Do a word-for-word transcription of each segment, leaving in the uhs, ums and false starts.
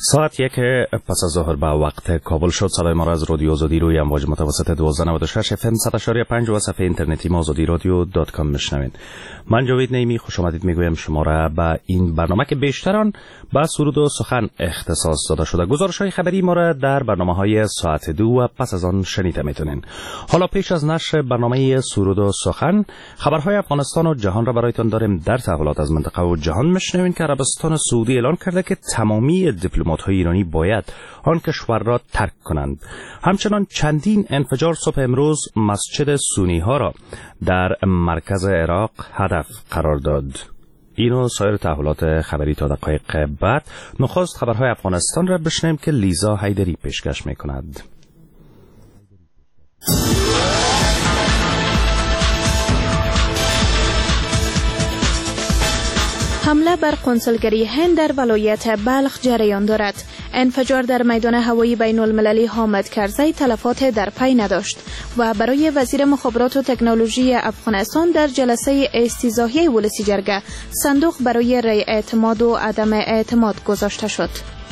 ساعت یک پس از ظهر به وقت کابل شد. صدای ما را از رادیو آزادی روی امواج متوسط دوازده نود و شش اف ام صد و شش و پنج و صفحه اینترنتی ما آزادی رادیو دات کام میشنوید. من جاوید نیمی خوش آمدید میگویم شما را به این برنامه که بیشتر آن به سرود و سخن اختصاص داده شده. گزارش‌های خبری ما را در برنامه‌های ساعت دو و پس از آن شنیده میتونین. حالا پیش از نشر برنامه سرود و سخن، خبرهای افغانستان و جهان را برایتان داریم. در تحولات از منطقه و جهان میشنوین که عربستان سعودی اعلان کرده که تمامی دیپلمات‌های ایرانی باید آن کشور را ترک کنند. همچنان چندین انفجار صبح امروز مسجد سنی ها را در مرکز عراق هدف قرار داد. اینو سایر تحولات خبری تا دقایق بعد. نخست خبرهای افغانستان را بشنویم که لیزا حیدری پیشکش میکند. حمله بر کنسولگری هند در ولایت بلخ جریان دارد. انفجار در میدان هوایی بین المللی حامد کرزی تلفات در پی نداشت و برای وزیر مخابرات و تکنولوژی افغانستان در جلسه استیضاحیه ولسی جرگه صندوق برای رای اعتماد و عدم اعتماد گذاشته شد.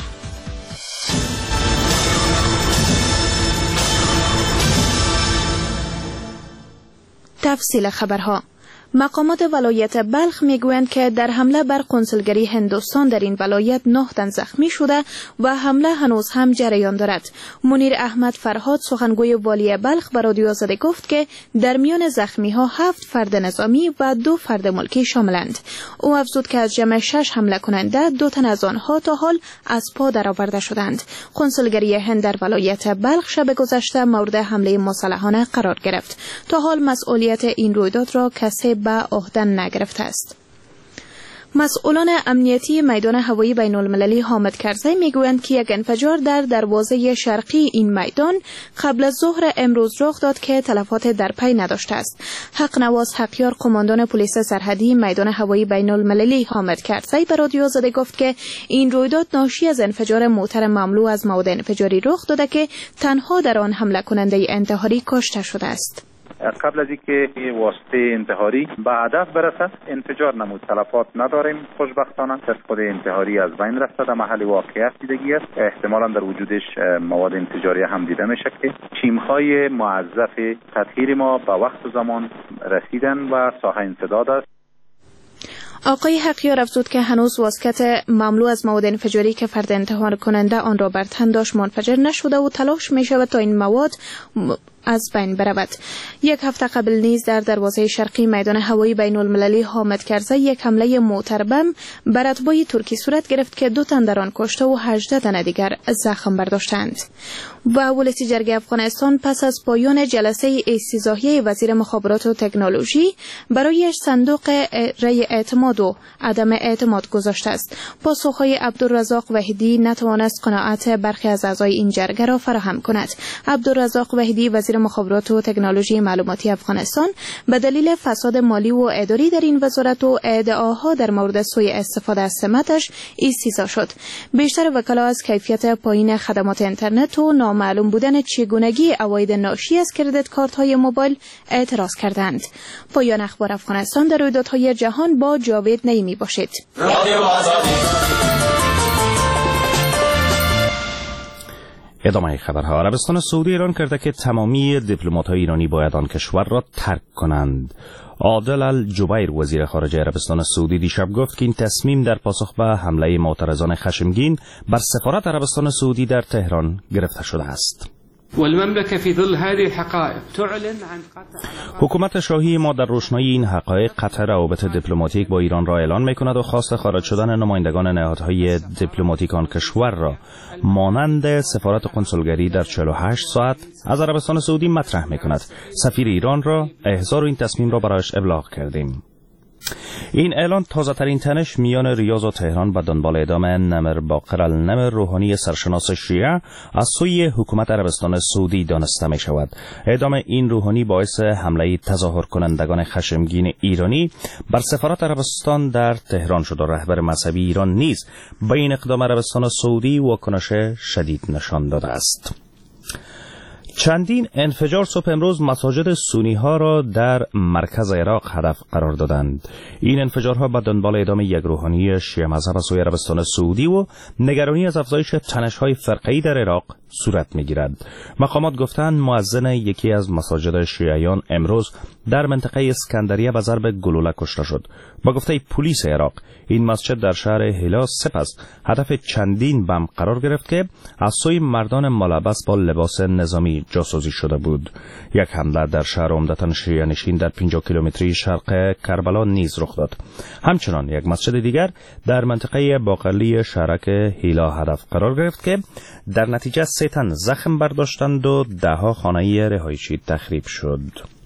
تفصیل خبرها. مقامات ولایت بلخ میگویند که در حمله بر کنسولگری هندوستان در این ولایت نه تن زخمی شده و حمله هنوز هم جریان دارد. منیر احمد فرهاد سخنگوی والی بلخ به رادیو آزادی گفت که در میان زخمی ها هفت فرد نظامی و دو فرد ملکی شاملند. او افزود که از جمع شش حمله کننده دو تن از آنها تا حال از پا درآورده شدند. کنسولگری هند در ولایت بلخ شب گذشته مورد حمله مسلحانه قرار گرفت. تا حال مسئولیت این رویداد را کسی به عهده نگرفته است. مسئولان امنیتی میدان هوایی بین المللی حامد کرزی میگویند که یک انفجار در دروازه شرقی این میدان قبل از ظهر امروز رخ داد که تلفات در پی نداشته است. حق نواز حقیار قماندان پلیس سرحدی میدان هوایی بین المللی حامد کرزی به رادیو آزادی گفت که این رویداد ناشی از انفجار موتر مملو از مواد انفجاری رخ داده که تنها در آن حمله کننده انتحاری کشته شده است. قبل از اینکه واسطه انتحاری به هدف برسد انفجار نمود. تلفات نداریم خوشبختانه. خود انتحاری از بین رفته. در محل واقعیت دیدگی است. احتمالاً در وجودش مواد انفجاری هم دیده میشه که تیم‌های موظف تطهیر ما به وقت و زمان رسیدن و ساحه انسداد است. آقای حقیار افزود که هنوز واسکت مملو از مواد انفجاری که فرد انتحار کننده آن را بر تن داشت منفجر نشده و تلاش می شود تا این مواد از بین برود. یک هفته قبل نیز در دروازه شرقی میدان هوایی بین المللی حامد کرزی یک حمله موتر بم بر اتباع ترکی صورت گرفت که دو تن در آن کشته و هجده تن دیگر زخم برداشتند. و ولسی جرگه افغانستان پس از پایان جلسه استیضاحیه وزیر مخابرات و تکنولوژی برای صندوق رای اعتماد و عدم اعتماد گذاشته است. پاسخهای عبدالرزاق وحیدی نتوانست قناعت برخی از اعضای این جرگه را فراهم کند. عبدالرزاق وحیدی وزیر مخابرات و تکنولوژی معلوماتی افغانستان به دلیل فساد مالی و اداری در این وزارت و ادعاها در مورد سوء استفاده از سمتش استیضاح شد. بیشتر وکلا از کیفیت پایین خدمات اینترنت و نامعلوم بودن چگونگی عواید ناشی از کردیت کارت های موبایل اعتراض کردند. پایان اخبار افغانستان در رویدادهای جهان با جاوید نیمی باشید. ادامه خبرها. عربستان سعودی اعلام کرده که تمامی دیپلمات‌های ایرانی باید آن کشور را ترک کنند. عادل الجبیر وزیر خارجه عربستان سعودی دیشب گفت که این تصمیم در پاسخ به حمله معترضان خشمگین بر سفارت عربستان سعودی در تهران گرفته شده است. والمملكة في ظل هذه الحقائق تعلن عن قطع حکومت شاهی ما در روشنایی این حقایق قطع روابط دیپلماتیک با ایران را اعلان می‌کند و خواست خارج شدن نمایندگان نهادهای دیپلماتیک آن کشور را مانند سفارت قنسولگری در چهل و هشت ساعت از عربستان سعودی مطرح می‌کند. سفیر ایران را احضار این تصمیم را برایش ابلاغ کردیم. این اعلان تازه ترین تنش میان ریاض و تهران به دنبال اعدام نمر باقر النمر روحانی سرشناس شیعه از سوی حکومت عربستان سعودی دانسته می شود. اعدام این روحانی باعث حمله تظاهر کنندگان خشمگین ایرانی بر سفارت عربستان در تهران شد و رهبر مذهبی ایران نیز به این اقدام عربستان سعودی واکنش شدید نشان داده است. چندین انفجار صبح امروز مساجد سنی ها را در مرکز عراق هدف قرار دادند. این انفجارها به دنبال ادامه یک روحانی شیعه مذهب از سوی عربستان سعودی و نگرانی از افزایش تنش‌های فرقه‌ای در عراق صورت می‌گیرد. مقامات گفتند مؤذن یکی از مساجد شیعیان امروز در منطقه اسکندریه به ضرب گلوله کشته شد. با گفته پلیس عراق این مسجد در شهر هیلا سپس هدف چندین بم قرار گرفت که از سوی مردان ملبس با لباس نظامی جاسوسی شده بود. یک حمله در شهر عمدتاً شیعه نشین در پنجاه کیلومتری شرق کربلا نیز رخ داد. همچنان یک مسجد دیگر در منطقه باقلی شهرک هیلا هدف قرار گرفت که در نتیجه سه تن زخم برداشتند و دهها خانه رهایشی تخریب شد.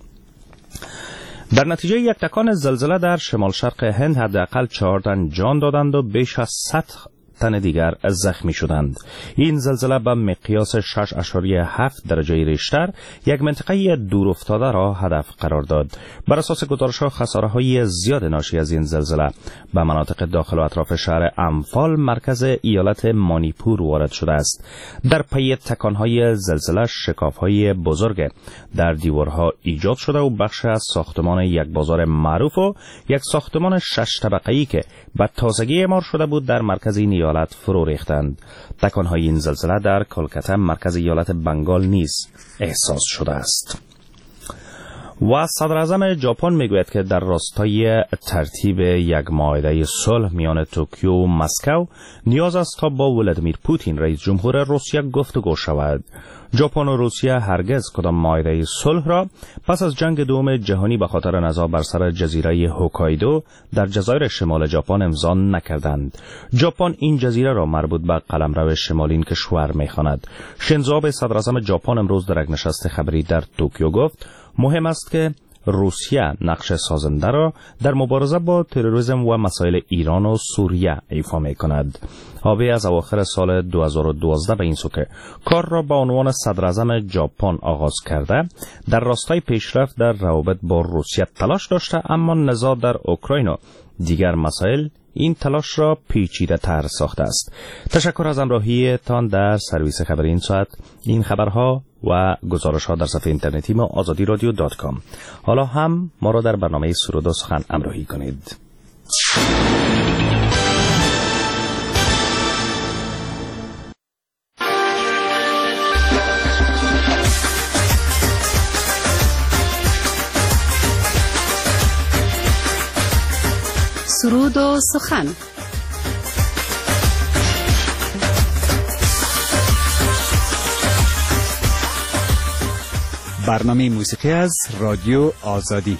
در نتیجه یک تکان زلزله در شمال شرق هند حداقل چهار تن جان دادند و بیش از صد تن دیگر زخمی شدند. این زلزله به مقیاس شش اشاریه هفت درجه ریشتر یک منطقه دور افتاده را هدف قرار داد. بر اساس گزارش‌ها خساره‌های زیاد ناشی از این زلزله به مناطق داخل و اطراف شهر امفال مرکز ایالت مانیپور وارد شده است. در پی تکان‌های زلزله شکاف‌های بزرگ در دیوارها ایجاد شده و بخش از ساختمان یک بازار معروف و یک ساختمان شش طبقه‌ای که به تازگی اعمار شده بود در مرکز این ایالت فرو ریختند. تکان‌های این زلزله در کلکته مرکز ایالت بنگال نیز احساس شده است. و صدر اعظم ژاپن میگوید که در راستای ترتیب یک معاهده صلح میان توکیو و مسکو نیاز است تا با ولادیمیر پوتین رئیس جمهور روسیه گفتگو شود. ژاپن و روسیه هرگز کدام معاهده صلح را پس از جنگ دوم جهانی به خاطر نزاع بر سر جزیره هوکایدو در جزایر شمال ژاپن امضا نکردند. ژاپن این جزیره را مربوط به قلمرو شمالین کشور می‌خواند. شینزو آبه صدر اعظم ژاپن امروز در یک نشست خبری در توکیو گفت مهم است که روسیه نقش سازنده را در مبارزه با تروریسم و مسائل ایران و سوریه ایفا می کند. آبه از اواخر سال دو هزار و دوازده به این سو که کار را با عنوان صدر اعظم ژاپن آغاز کرده در راستای پیشرفت در روابط با روسیه تلاش داشته، اما نزاع در اوکراین و دیگر مسائل این تلاش را پیچیده تر ساخته است. تشکر از همراهی تان در سرویس خبری این ساعت. این خبرها و گزارش ها در صفحه اینترنتی ما آزادی رادیو دات کام. حالا هم ما را در برنامه سرود و سخن همراهی کنید. سرود و سخن. برنامه موسیقی از رادیو آزادی.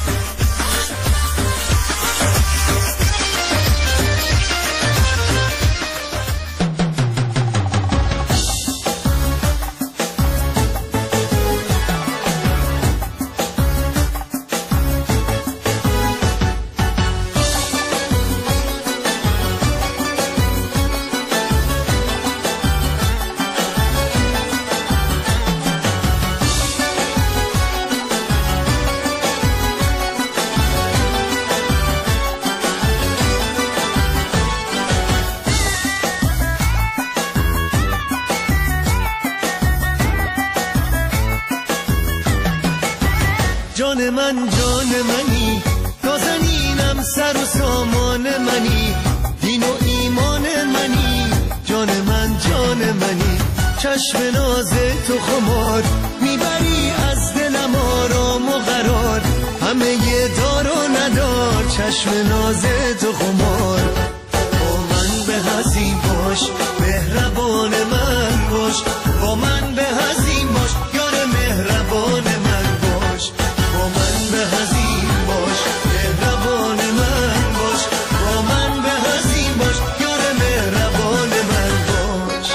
جان من جان منی، نازنینم سر و سامان منی، دین و ایمان منی، جان من جان منی، چشم ناز تو خمار میبری از دلم آرام و قرار، همه یه دار و ندار، چشم ناز تو خمار، با من به هزین باش، مهربان من باش، با من به هزین باش، یار مهربان من باش، با من به هزین باش، مهربان من باش، با من به هزین باش، یار مهربان من باش.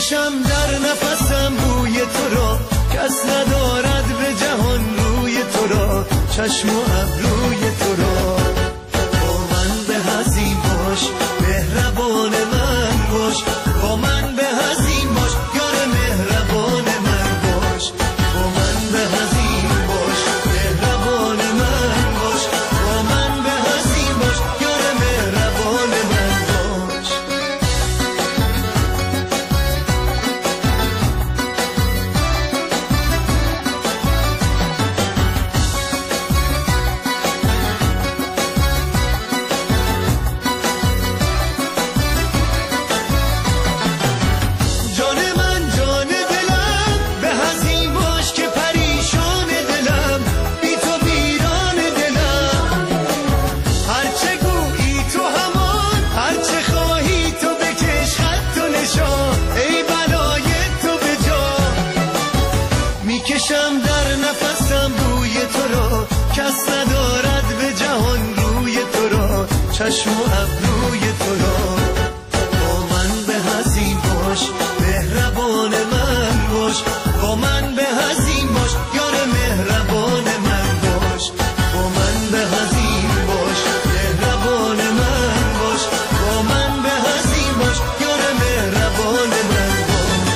میکشم در نفسم بوی تو را، کس ندارد به جهان روی تو را، چشم و ابروی تو را. با من به هزین باش، مهربان من باش، با من به هزین باش، یار مهربان من باش. با من به هزین باش، مهربان من باش، با من به هزین باش، یار مهربان من باش. میکشم در نفسم بوی تو را، کس ندارد به جهان روی تو را، چشم و ابروی تو را. با من به هزین باش، مهربان من باش، با من به هزین باش، یار مهربان من باش. با من به هزین باش، مهربان من باش، با من به هزین باش، یار مهربان من باش.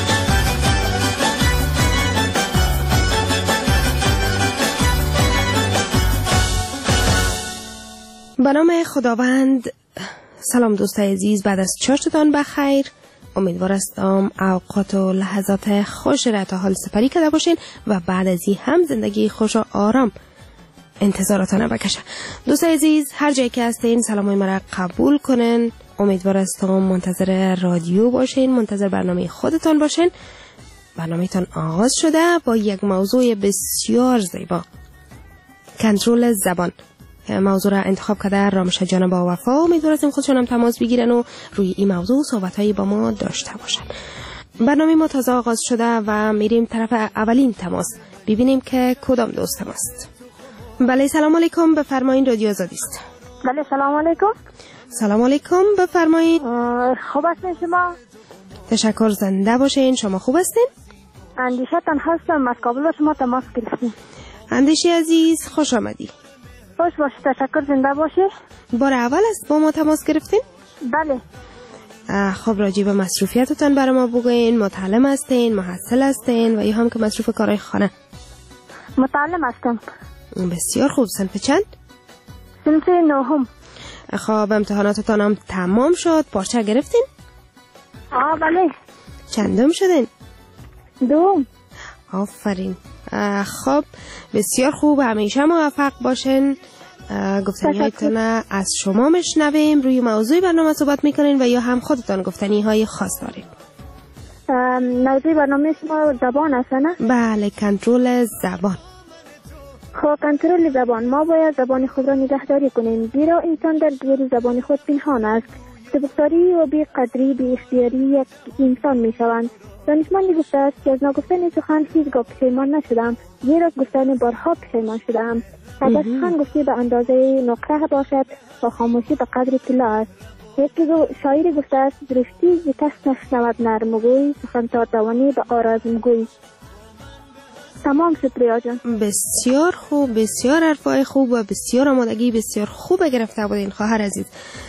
به نام خداوند. سلام دوستای عزیز، بعد از چاشتتان بخیر. امیدوار هستم اوقات و لحظات خوش را تا حال سپری کرده باشین و بعد از این هم زندگی خوش و آرام انتظاراتان بکشه. دوستای عزیز، هر جایی که هستین سلامای مرا قبول کنین. امیدوار هستم منتظر رادیو باشین، منتظر برنامه خودتان باشین. برنامه‌تان آغاز شده با یک موضوع بسیار زیبا، کنترل زبان. موضوع را انتخاب کرده رامشه جان با وفا. امیدوار هستیم خودشون هم تماس بگیرن و روی این موضوع صحبت‌هایی با ما داشته باشن. برنامه ما تازه آغاز شده و میریم طرف اولین تماس، ببینیم که کدام دوست است. بله سلام علیکم، بفرمایید، رادیو آزادی است. بله سلام علیکم. سلام علیکم، بفرمایید. خوب هستین شما؟ تشکر، زنده باشین. شما خوب هستین؟ اندیشتان هستم، از کابل شما تماس گرفتیم. اندیشی عزیز خوش آمدی. خوش باشی، تشکر، زنده باشی. بار اول است با ما تماس گرفتین؟ بله. خب راجع به مصروفیتتان برای ما بگوین. متعلم هستین، محصل هستین و یا هم که مصروف کارهای خانه؟ متعلم هستم. بسیار خوب. صنف چند؟ صنف نهم. خب امتحاناتتان هم تمام شد، پارچه گرفتین؟ آه بله. چندم شدین؟ دوم. آفرین. خب بسیار خوب، همیشه موفق باشین. گفتنی هایتون از شما مشنویم. روی موضوع برنامه صحبت میکنین و یا هم خودتان گفتنی های خاص دارین؟ موضوع برنامه شما زبان است نه؟ بله، کنترل زبان. خب کنترل زبان، ما باید زبان خود را نگهداری کنیم، زیرا انسان در گوش زبان خود پنهان است. سبکتاری و بی قدری بی اختیاری یک انسان می شوند. دانشمندی گفته است که از نگفتن سخن هیچگاه پشیمان نشدم، زیرا گفتن بارها پشیمان شدم. اگر سخن گفتی به اندازه نقره باشد و خاموشی به قدر طلا است. یکی شاعری گفته است درشتی ز کس نشنود نرمگوی، سخن تا توانی به آرازمگوی. تمام شد ریا جان. بسیار خوب، بسیار حرفای خوب و بسیار آمادگی بسیار خوب گرفته بودین خواهر عزیز.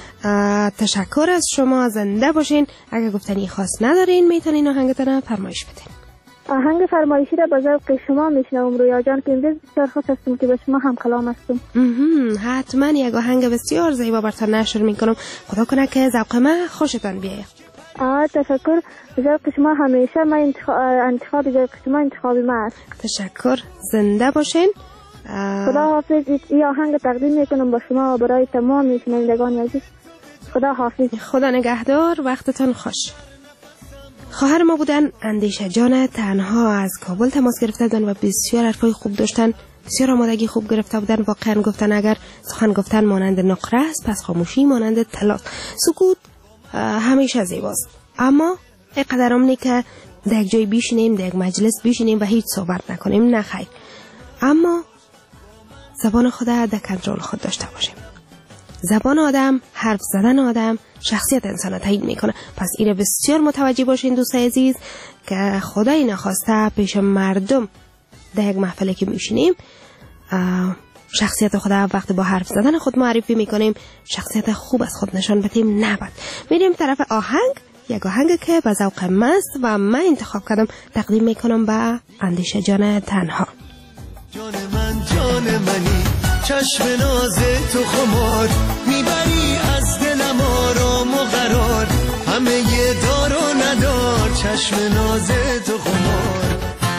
تشکر از شما، زنده باشین. اگر گفتنی خاص ندارین میتونین آهنگتون فرمایش بدین. آهنگ فرمایشی را با ذوق شما میشنوم رویا جان، که امروز بسیار خوش هستم که با شما هم کلام هستم. حتما یک آهنگ بسیار زیبا براتون نشر میکنم. خدا کنه که ذوق من خوشتون بیاید. آه تشکر. ذوق شما همیشه من انتخاب انتخاب ذوق شما انتخاب من است. تشکر، زنده باشین. خدا حافظ. این آهنگ تقدیم میکنم با شما و برای تمام میشنوندگان عزیز. خدا حافظ. خدا نگهدار، وقتتان خوش. خواهر ما بودن اندیشه جان، تنها از کابل تماس گرفته بودن و بسیار حرفای خوب داشتن، بسیار آمادگی خوب گرفته بودن. واقعا گفتن اگر سخن گفتن مانند نقره است، پس خاموشی مانند طلا. سکوت همیشه زیباست، اما اینقدر هم نی که در یک جای بیشینیم، در یک مجلس بیشینیم و هیچ صحبت نکنیم، نه خیر. اما زبان خود در کنترل خود داشته باشیم. زبان آدم، حرف زدن آدم شخصیت انسان را تعیین میکنه. پس اینه بسیار متوجه باشین دوستای عزیز که خدای نخواسته پیش مردم در یک محفله که میشینیم شخصیت خدا وقتی با حرف زدن خود معرفی میکنیم شخصیت خوب از خود نشان بدیم نباید. میریم طرف آهنگ، یک آهنگ که به ذوق مست و من انتخاب کردم تقدیم میکنم به اندیشه جان تنها. جان من جان منی، چشم ناز تو خمار میبری از دلم آرام و قرار، همه یه دار و ندار چشم ناز تو خمار.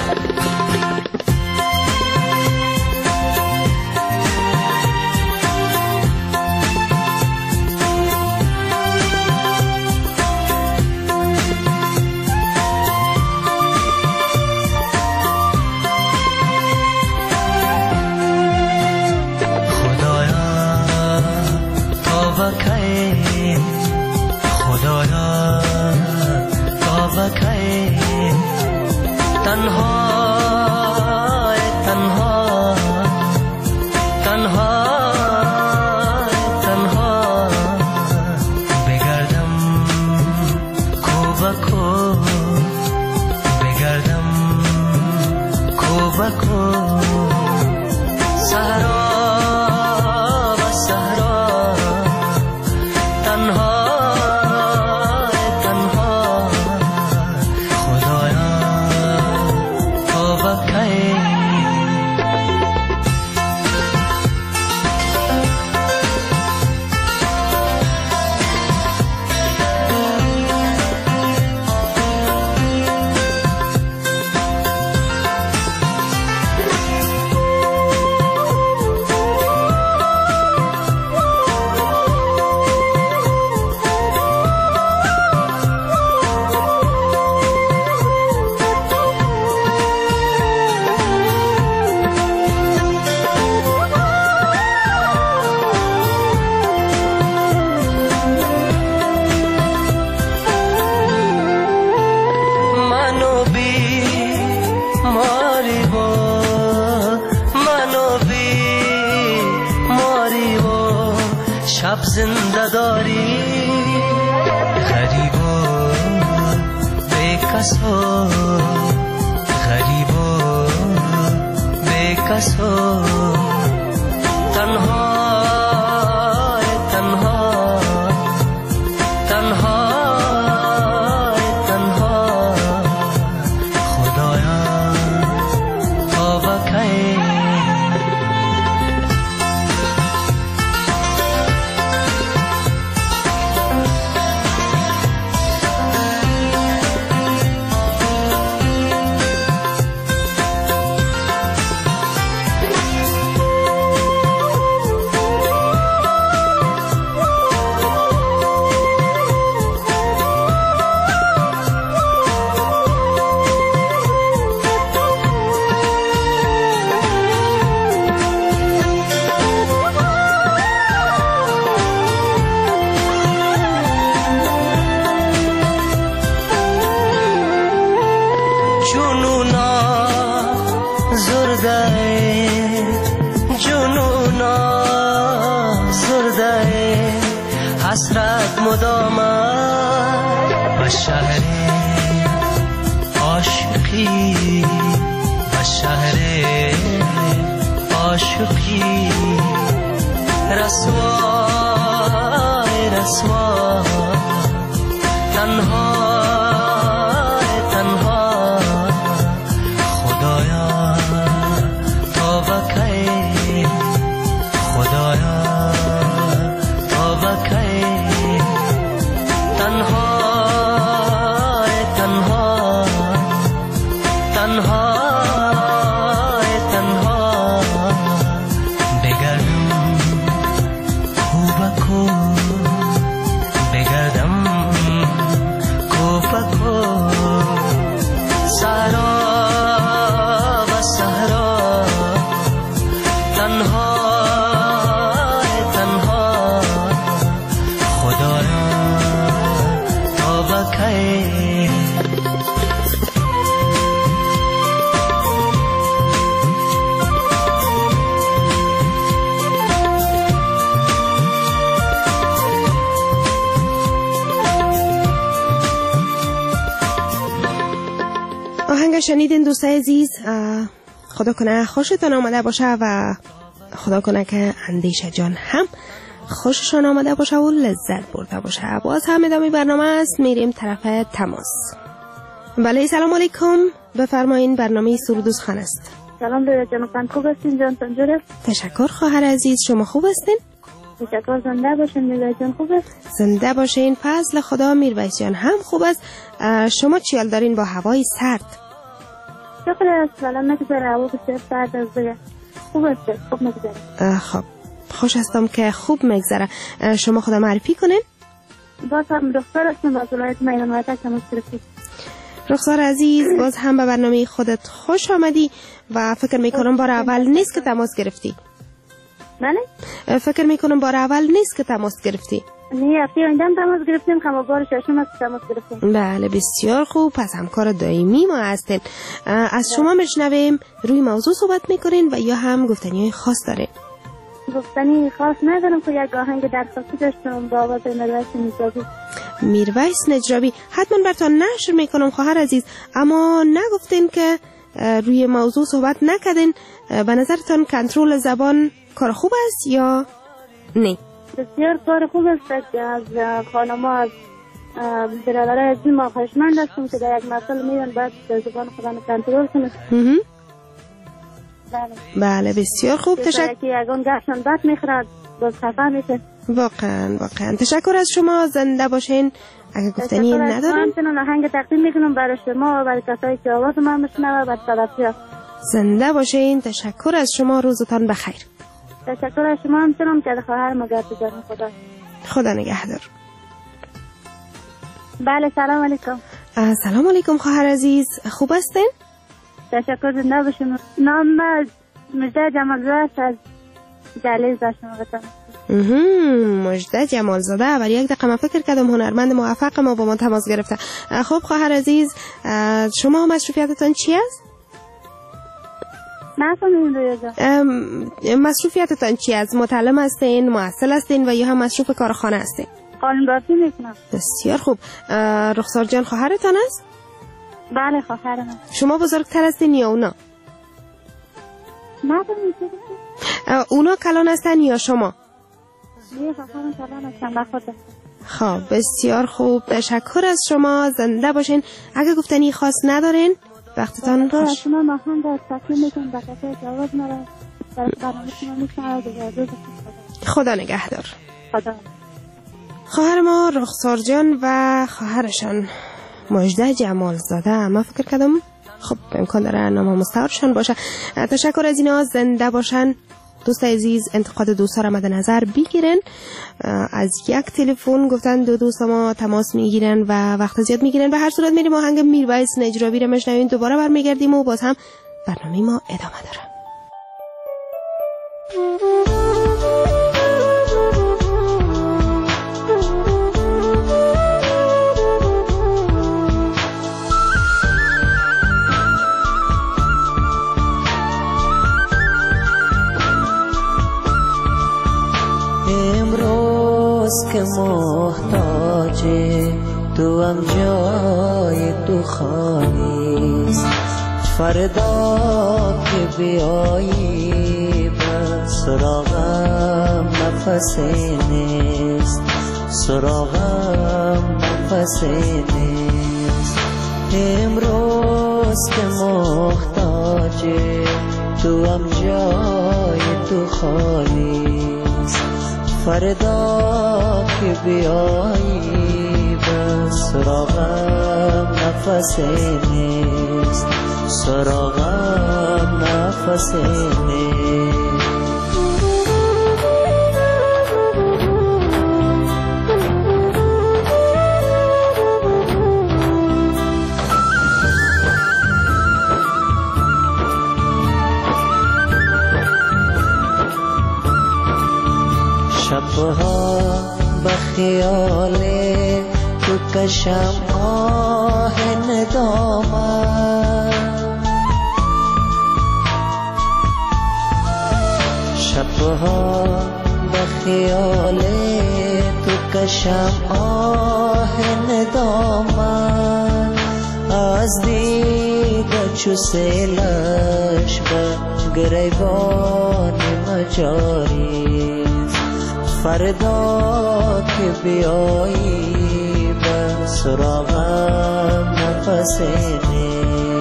زنده داری غریبا به کسا، غریبا به کسا، تنها تنها تنها تنها خدایا تا بکی حسرت مدام و شهر عاشقی و شهر عاشقی رسوا رسوا تنها تنها خدایا تا بکی خدایا تا بکی تنها تنها تنها تنها بگردم کو بکو بگردم شنیدین دوستای عزیز، خدا کنه خوشتان آمده باشه و خدا کنه که اندیشه جان هم خوششان آمده باشه و لذت برده باشه. باز هم ادامه برنامه است، میریم طرف تماس. بله سلام علیکم، بفرمایین، برنامه سرود و سخن است. سلام به جناب، خوب هستین؟ جان تنجور است. تشکر خواهر عزیز، شما خوب هستین؟ تشکر، زنده باشین. میرویس جان خوب است؟ زنده باشین، فضل خدا. میرویس جان هم خوب است. شما چی حال دارین با هوای سرد؟ شکر است، والا نگذره، هوا بسیار سرد است دیگه. خوب است، خوب میگذره. خب خوش هستم که خوب میگذره. شما خدا معرفی کنین؟ باز هم رخسار هستم از ولایت میدان وحدت تماس گرفتید. رخسار عزیز، باز هم به برنامه خودت خوش آمدی و فکر میکنم بار اول نیست که تماس گرفتی. بله؟ فکر میکنم بار اول نیست که تماس گرفتی. نه، هفته آینده هم تماس گرفتیم، خب بار ششم است تماس گرفتیم. بله بسیار خوب، پس همکار دائمی ما هستین. از شما میشنویم روی موضوع صحبت میکنین و یا هم گفتنی خاص دارین؟ گفتنی خاص ندارم که یک آهنگ درخواستی داشتم با آواز میرویس نجرابی. میرویس نجرابی حتما براتون نشر میکنم خواهر عزیز، اما نگفتین که روی موضوع صحبت نکردین. به نظرتان کنترل زبان کار خوب است یا نه؟ بسیار کار خوب است که از خانما از برادرای عزیز ما خواهشمند هستم که در یک مسئله میدن باید زبان خودم کنترل کنه. بله بله بسیار خوب. تشکر. که یگان گشتن بد میخورد باز خفه میشه. واقعا واقعا تشکر از شما، زنده باشین. اگه گفتنی ندارم همچنان آهنگ تقدیم میکنم برای شما و برای کسایی که آواز من میشنوه و طرفیا. زنده باشین، تشکر از شما، روزتان بخیر. تشکر از شما همچنان که خواهر ما گرد بزارم. خدا خدا نگهدار. بله سلام علیکم. سلام علیکم خواهر عزیز، خوب هستین؟ تشکر، زنده باشین. نام مجده جمالزاده از جلیز داشتم بتانم. مجده جمالزاده، ولی یک دقیقه من فکر کردم هنرمند موفق ما با ما تماس گرفته. خب خواهر عزیز، شما مصروفیتتان چی است؟ نفهمیدم رویزا. مصروفیتتان چی است؟ متعلم هستین، محصل هستین و یا هم مصروف کارخانه هستین؟ قانون بافی میکنم. بسیار خوب. رخسار جان خواهرتان است؟ بله خواهر من. شما بزرگتر هستین یا اونا؟ نفهمیدم. اونا کلان هستن یا شما؟ نه خواهرم کلان هستن و خودم. خب بسیار خوب، تشکر از شما، زنده باشین. اگه گفتنی خاص ندارین وقتتان خوش. شما ماهان در تقدیم میکنم با کسایی که آواز مرا در برنامه شما میشنوه دیگه. خدا نگهدار. خدا. خواهر ما رخسار جان و خواهرشان مجده جمالزاده، ما فکر کردم خب امکان داره نام مستعارشان باشه. تشکر از اینا، زنده باشن. دوست عزیز، انتقاد دوستا را مد نظر بگیرن. از یک تلفن گفتن دو دوست ما تماس میگیرن و وقت زیاد میگیرن. به هر صورت میریم آهنگ میرویس نجرابی را میشنویم، دوباره برمیگردیم و باز هم برنامه ما ادامه داره. که محتاج تو هم جای تو خانیست، فردا که بیایی به سراغم نفسی نیست، سراغم نفسی نیست. امروز که محتاج تو هم جای تو خانیست، فردا که بیایی به سراغم نفسی نیست، سراغم نفسی نیست. شبها به خیال تو کشم آه ندامت، شبها به خیال تو کشم آه ندامت، نزدیک چو سیلش به گریبان مجاری فردا که بیایی به سراغم نفس نی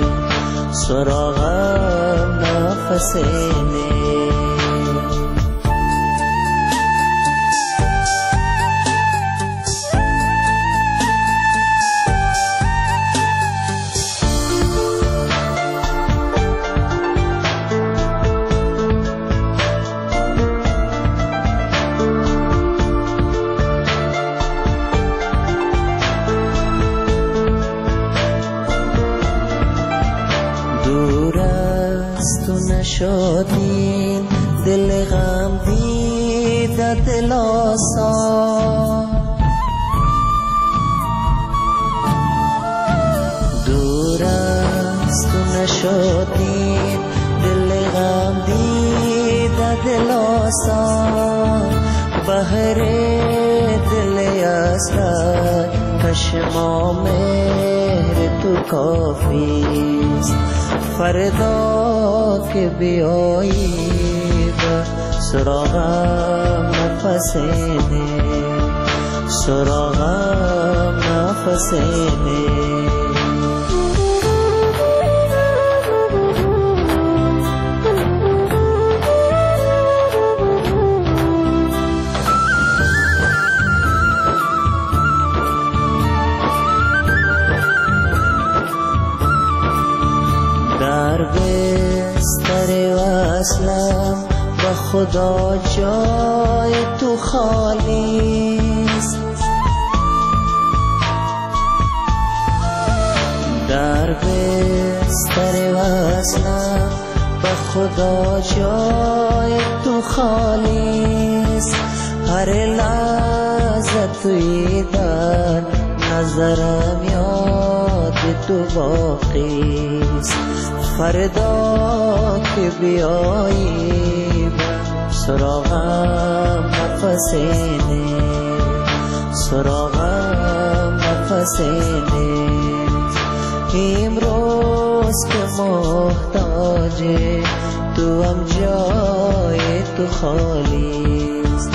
سراغم نفس نی شدین دل غم دیده دل آسان دور است و نشدین دل غم دیده دل آسان بهر دل اصلا کشما مهر تو کافیست فردا که بیایی به سراغم نفس نی سراغم نفس نی بستر وصلم با خدا جای تو خالیست در بستر وصلم با خدا جای تو خالیست هر لحظه توی در نظرم یاد تو باقیست فردا که بیایی به سراغم نفس نی سراغم نفس نی امروز که محتاج تو هم جای تو خالیست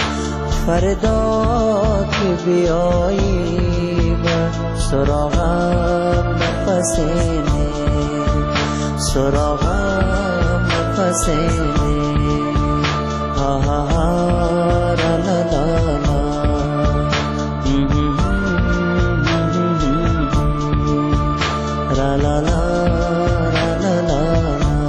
فردا که بیایی به سراغم نفس نی سراغم نفس نی ها ها ها را لا لا لا را لا لا را لا لا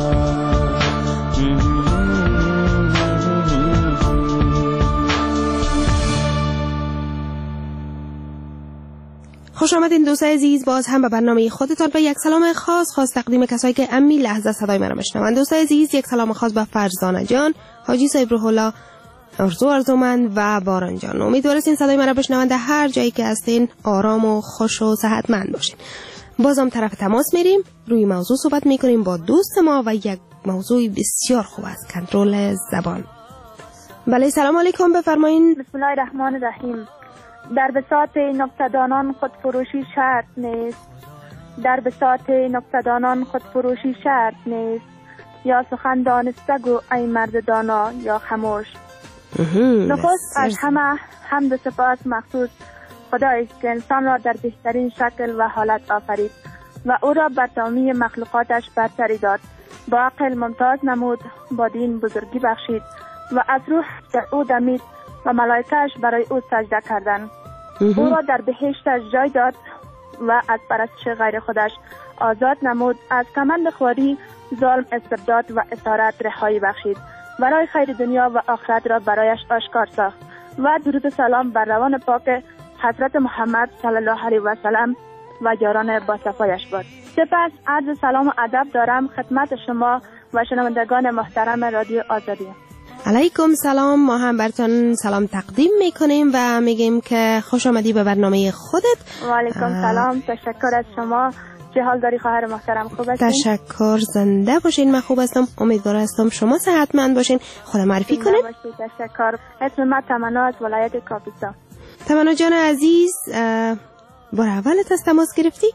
خوش آمدین دوستای عزیز باز هم به برنامه خودتان و یک سلام خاص خاص تقدیم کسایی که امی لحظه صدای من رو میشنوند. دوستای عزیز یک سلام خاص به فرزانه جان، حاجی صاحب روح الله، ارزو ارزومند و باران جان. امیدوارم این صدای من رو بشنوند هر جایی که هستین آرام و خوش و صحتمند باشین. بازم طرف تماس میریم، روی موضوع صحبت میکنیم با دوست ما و یک موضوع بسیار خوب است، کنترل زبان. بله سلام علیکم، بفرمایید. بسم الله الرحمن الرحیم. در بساط نکته‌دانان خودفروشی شرط نیست، در بساط نکته‌دانان خودفروشی شرط نیست، یا سخن دانسته گو ای مرد دانا یا خموش. نخست از همه حمد و سپاس مخصوص خدایی که انسان را در بهترین شکل و حالت آفرید و او را بر تمامی مخلوقاتش برتری داد، با عقل ممتاز نمود، با دین بزرگی بخشید و از روح در او دمید و ملائکه‌اش برای او سجده کردند. او را در بهشتش جای داد و از پرستش غیر خودش آزاد نمود، از کمند خواری، ظلم، استبداد و اسارت رهایی بخشید، برای خیر دنیا و آخرت را برایش آشکار ساخت و درود و سلام بر روان پاک حضرت محمد صلی الله علیه و سلم و یاران با صفایش باد. سپس عرض سلام و ادب دارم خدمت شما و شنوندگان محترم رادیو آزادی. علیکم سلام، ما هم براتون سلام تقدیم میکنیم و میگیم که خوش آمدی به برنامه خودت. و علیکم سلام، تشکر از شما. چه حال داری خواهر محترم؟ خوب هستین؟ تشکر، زنده باشین. من خوب هستم، امیدوار هستم شما صحتمند باشین. خدا معرفی کنه. تشکر. اسم من تمنا از ولایت کاپیسا. تمنا جان عزیز، بار اولت از تماس گرفتی؟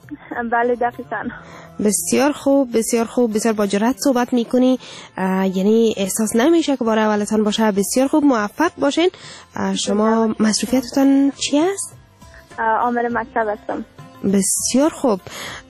بله دقیقاً. بسیار خوب، بسیار خوب، بسیار با جرأت صحبت میکنی، یعنی احساس نمیشه که بار اولتان باشه. بسیار خوب، موفق باشین. شما مصروفیتتان چی است؟ عامل مکتب هستم. بسیار خوب.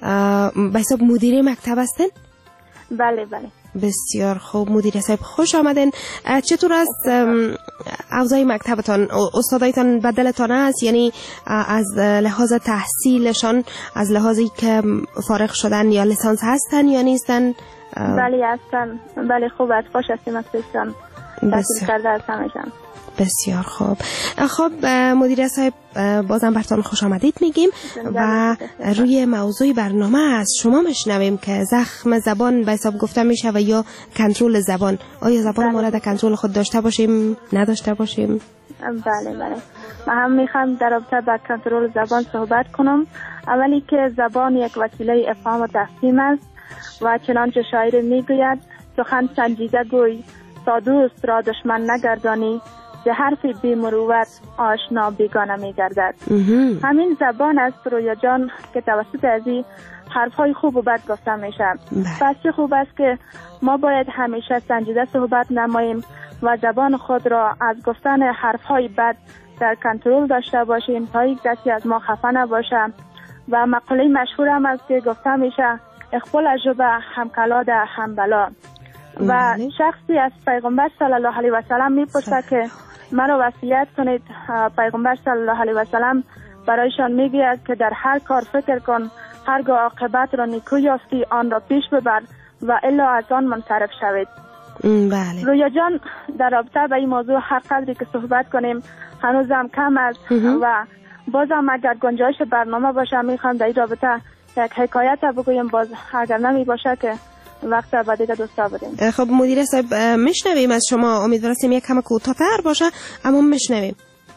به حساب مدیر مکتب هستین؟ بله بله. بسیار خوب مدیر صاحب، خوش آمدین. چطور است اوضاع مکتبتان؟ استادایتان بدلتان است؟ یعنی از لحاظ تحصیلشان، از لحاظی که فارغ شدن یا لیسانس هستن یا نیستن؟ بله هستن. بله خوب است، خوش هستیم از پیشتان تحصیل کرده هستمشان. بسیار خوب. خب مدیر صاحب بازم برتان خوش آمدید میگیم و روی موضوع برنامه از شما میشنویم که زخم زبان به حساب گفته میشه و یا کنترل زبان. آیا زبان ما را در کنترل خود داشته باشیم، نداشته باشیم؟ بله بله. من هم میخوام در رابطه با کنترل زبان صحبت کنم. اولی که زبان یک وسیله افهام و تفهیم است و چنانچه شاعر میگوید سخن سنجیده گوی تا دوست را دشمن نگردانی، به حرف بی مروت آشنا بیگانه می گردد. همین زبان است رویا جان که توسط ازی حرف های خوب و بد گفته می شد. پس چه خوب است که ما باید همیشه سنجیده صحبت نماییم و زبان خود را از گفتن حرف های بد در کنترل داشته باشیم تا یک کسی از ما خفه نباشه. و مقوله مشهور هم است که گفته می شد اقبال عجبه هم کلاد هم بلا. و شخصی از پیغمبر صلی الله علیه و سلم میپرسه که مرا وصیت کنید. پیغمبر صلی الله علیه و سلم برایشان میگوید که در هر کار فکر کن، هرگاه عاقبت را نیکو یافتی آن را پیش ببر و الا از آن منصرف شوید. بله. رویا جان در رابطه با این موضوع هر قدری که صحبت کنیم هنوزم کم است و بازم اگر گنجایش برنامه باشه میخوام در این رابطه یک حکایت بگویم، باز اگر نمی باشه که وقت بعد دیگه دوستا بدیم. خب مدیر صاحب میشنویم از شما، امیدوارم یک کم کوتاه‌تر باشه اما میشنویم.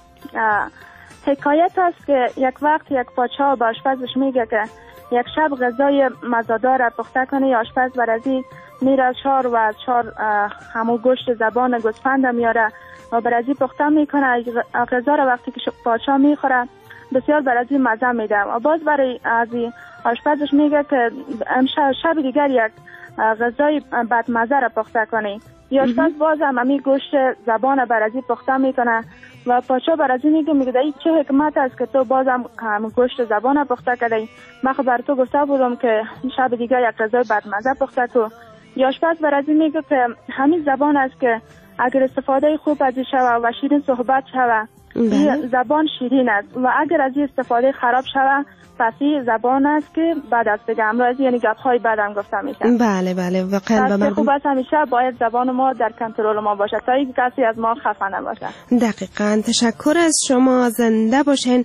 حکایت است که یک وقت یک پادشاه به آشپزش میگه که یک شب غذای مزه‌دار پخته کنه. آشپز برازی میره از شار و از شار همو گوشت زبان گوسفند میاره و برازی پخته میکنه. غذا را وقتی که پادشاه میخوره بسیار برازی مزه میده و باز برای از آشپزش میگه که امشب شب دیگر یک غذای بدمزه را پخته کنی. یا آشپز باز هم امی گوشت زبان برازی پخته میکنه و پادشاه برازی میگه میگه این چه حکمت است که تو باز هم گوشت زبان پخته کردی؟ من خب بر تو گفته بودم که شب دیگر یک غذای بدمزه پخته کو. یا آشپز برازی میگه که همین زبان است که اگر استفاده خوب ازش شوه و شیرین صحبت شوه این زبان شیرین است و اگر از این استفاده خراب شوه پس این زبان است که بعد از دیگه امروز یعنی گپ‌های بعدم گفته میشه. بله بله واقعا به مردم خوب است همیشه باید زبان ما در کنترل ما باشه تا یک کسی از ما خفه نباشه. دقیقاً. تشکر از شما، زنده باشین.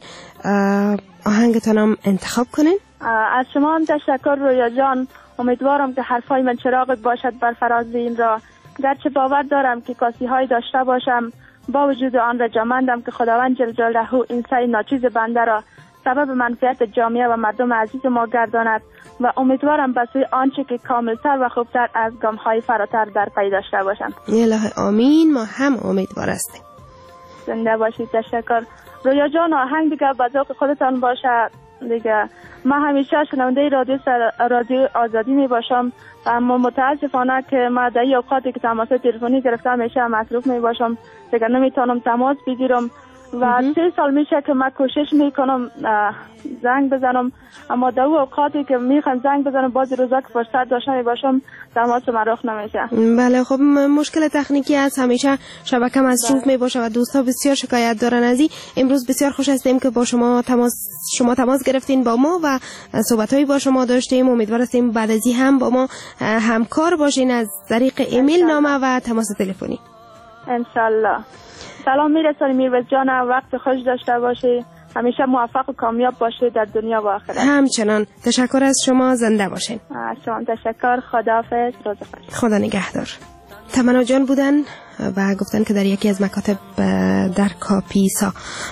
آهنگتانم انتخاب کنین. از شما هم تشکر رویا جان. امیدوارم که حرفای من چراغ باشد بر فراز این را. گرچه باور دارم که کاسی های داشته باشم با وجود آن رجامندم که خداوند جل جلاله این سعی ناچیز بنده را سبب منفعت جامعه و مردم عزیز ما گرداند و امیدوارم به سوی آنچه که کاملتر و خوبتر از گام‌های فراتر در پی داشته باشم. الهی آمین. ما هم امیدوار هستیم. زنده باشید. تشکر رویا جان. آهنگ دیگه به ذوق خودتان باشه دیگه. من همیشه شنونده رادیو رادیو آزادی می باشم اما متاسفانه که من در این اوقاتی که تماس تلفنی گرفتم همیشه مصروف می باشم دیگه نمیتونم تماس بگیرم و سه سال میشه که من کوشش میکنم زنگ بزنم اما در اون اوقاتی که میخوام زنگ بزنم باز روزا که فرصت داشته باشم تماس من رخ نمیشه. بله خب مشکل تکنیکی از همیشه شبکه مصروف می باشه و دوستا بسیار شکایت دارن از این. امروز بسیار خوش هستیم که با شما تماس شما تماس گرفتین با ما و صحبت‌هایی با شما داشتیم. امیدوار هستیم بعد از این هم با ما همکار باشین از طریق ایمیل نامه و تماس تلفنی. ان شاء الله. سلام میرسانی میروز جان. وقت خوش داشته باشی. همیشه موفق و کامیاب باشی در دنیا و آخرت. همچنان. تشکر از شما. زنده باشین. شما تشکر. خداحافظ. روز خوش. خدا نگهدار. تمنا جان بودن و گفتن که در یکی از مکاتب در کاپیسا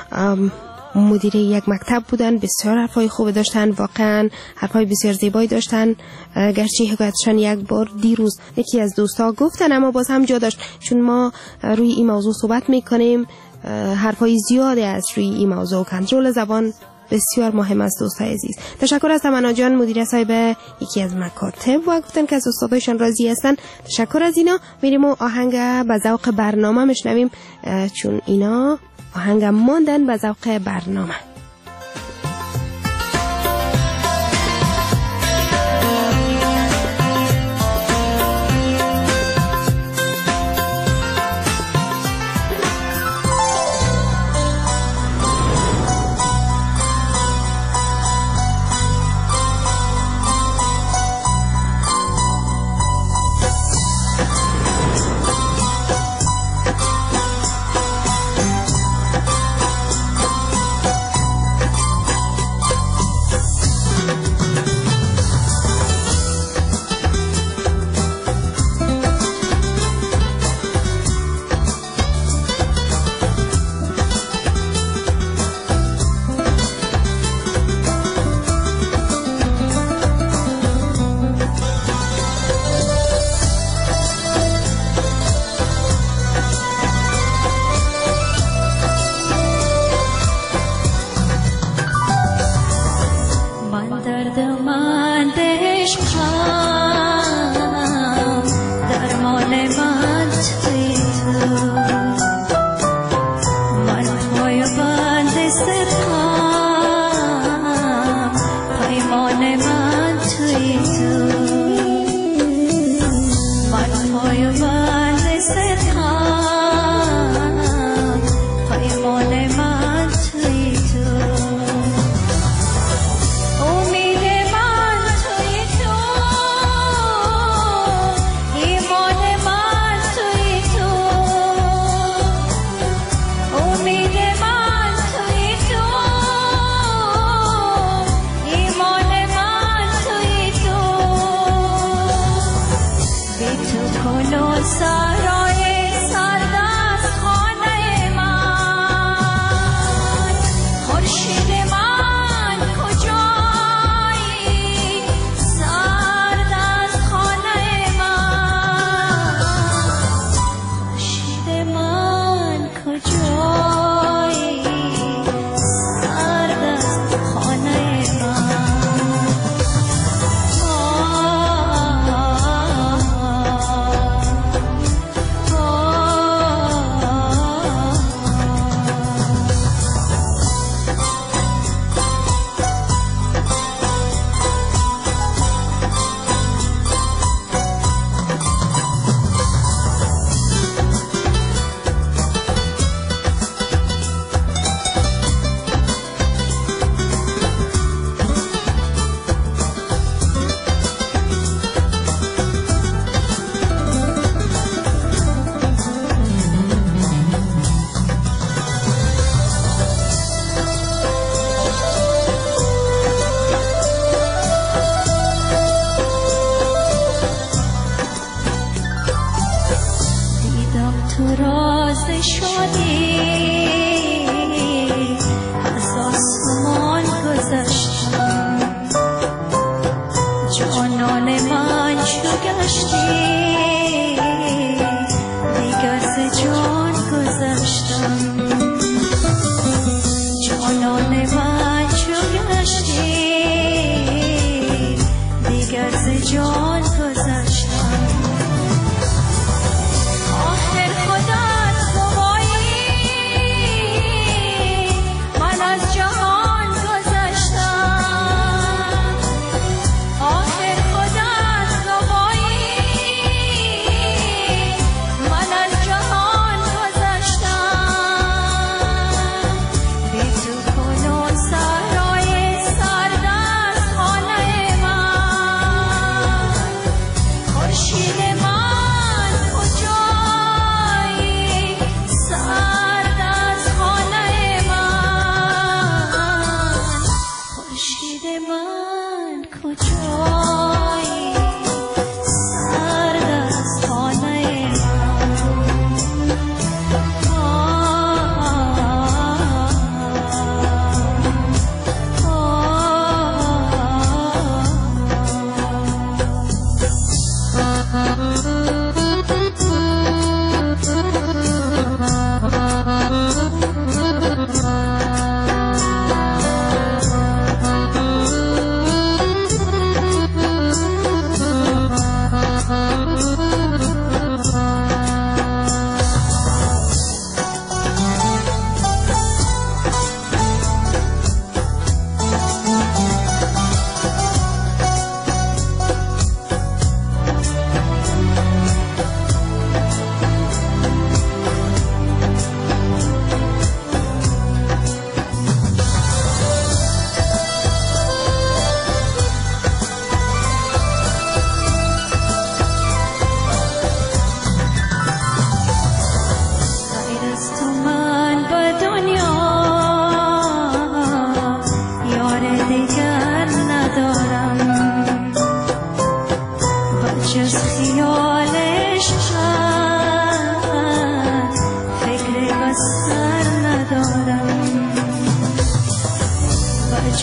مدیر یک مکتب بودن. بسیار حرفای خوب داشتن، واقعا حرفای بسیار زیبایی داشتن. گرچه حکایتشان یک بار دیروز یکی از دوستا گفتن اما باز هم جا داشت چون ما روی این موضوع صحبت میکنیم. حرفای زیاده از روی این موضوع کنترل زبان بسیار مهم است دوستای عزیز. تشکر از تمنا جان مدیر صاحب یکی از مکاتب و گفتن که از استادایشان راضی هستن. تشکر از اینا. میریم و آهنگ به ذوق برنامه میشنویم چون اینا آهنگ ماندن به ذوق برنامه.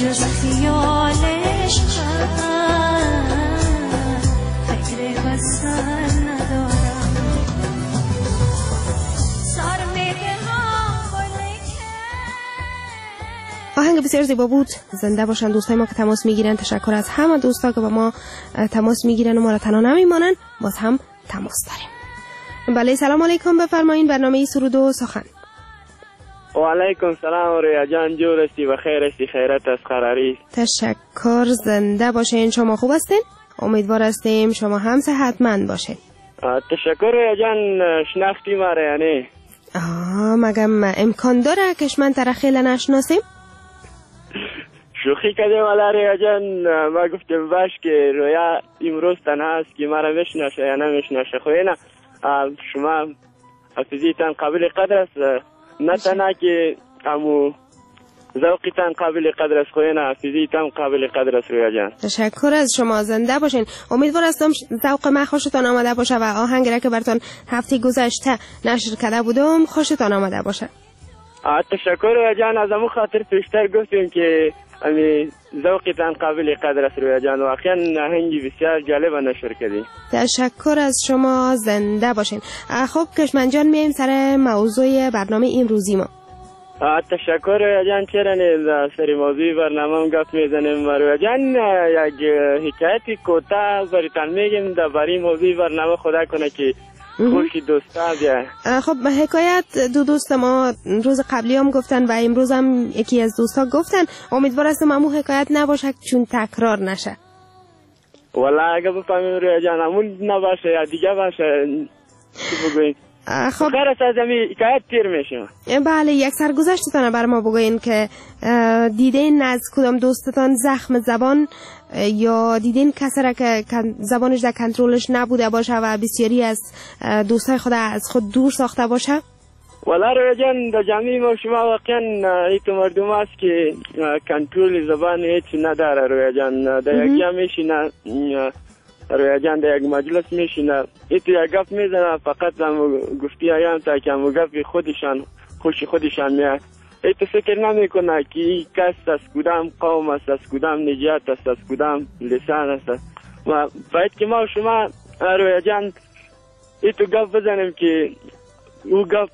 جز خیالش فکر وصل ندارم. سر میدهم آهنگ بسیار زیبا بود. زنده باشن دوستای ما که تماس میگیرن. تشکر از همه دوستا که با ما تماس میگیرن و ما را تنها نمیمانن. باز هم تماس داریم. بله سلام علیکم، بفرمایید. برنامه سرود و سخن. و علیکم سلام رویا جان، جور استی و خیر استی، خیرت از قراری. تشکر، زنده باشین. شما خوب هستین؟ امیدوار هستیم شما هم صحتمند باشین. تشکر رویا جان، شناختی ما را یعنی آه مگم امکان داره که من تر خیلی نشناسیم؟ شوخی کردیم والا رویا جان، ما گفتیم باش که رویا امروز تنها است که ما را میشناسه یا نمیشناسه. خو نه شما حافظیتان قابل قدر است، نه تنها که امو ذوقیتان قابل قدر است، خو نه حافظیتان قابل قدر است رویا جان. تشکر از شما، زنده باشین. امیدوار هستم ذوق ما خوشتان آمده باشه و آهنگی را که براتون هفته گذشته نشر کرده بودم خوشتان آمده باشه. تشکر رویا جان، از امو خاطر پیشتر گفتیم که امی ذوقیتان قابل قدر است رویا جان. واقعا آهنگی بسیار جالب نشر کردی. تشکر از شما، زنده باشین. خب کشمن جان، میایم سر موضوع برنامه امروزی ما. تشکر رویا جان. چرا نه سر موضوع برنامه گپ میزنیم رویا جان. یک حکایتی کوتاه براتون میگم درباره موضوع برنامه، خدا کنه که خوشی دوستا بیا. خب حکایت دو دوست ما روز قبلی هم گفتن و امروز هم یکی از دوستا گفتن. امیدوار هستم همون حکایت نباشه چون تکرار نشه. والا اگه بفهمیم رویا جان همون نباشه یا دیگه باشه چی بگوین؟ خب خیر است از همی حکایت تیر میشیم. بله، یک سرگذشتتان بر ما بگوین که دیدین از کدام دوستتان زخم زبان یا دیدین کسی را که زبانش در کنترلش نبوده باشه و بسیاری از دوستای خود از خود دور ساخته باشه؟ والا رویا جان در جامعه ما شما واقعا ایتو مردم هست که کنترل زبان هیچ نداره رویا جان. در یک جا میشینه رویا جان، در یک مجلس میشینه ایتو یک گفت میزنه، فقط هم گفتی آیام تا که هم گفت خودشان خوشی خودشان میاد. ایتو فکر نمیکنه که این کس از کدام قوم است، از کدام نجات است، از کدام لسان است. و باید که ما شما رویا جان ایتو گفت بزنیم که او گفت